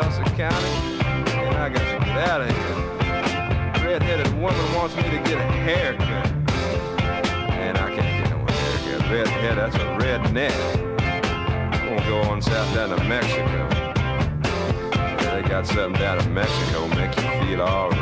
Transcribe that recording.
Sussex County, and I got to get out of here. Red-headed woman wants me to get a haircut. And I can't get no haircut. Redhead, that's a redneck. I'm gonna go on south down to Mexico. Yeah, they got something down in Mexico make you feel all right.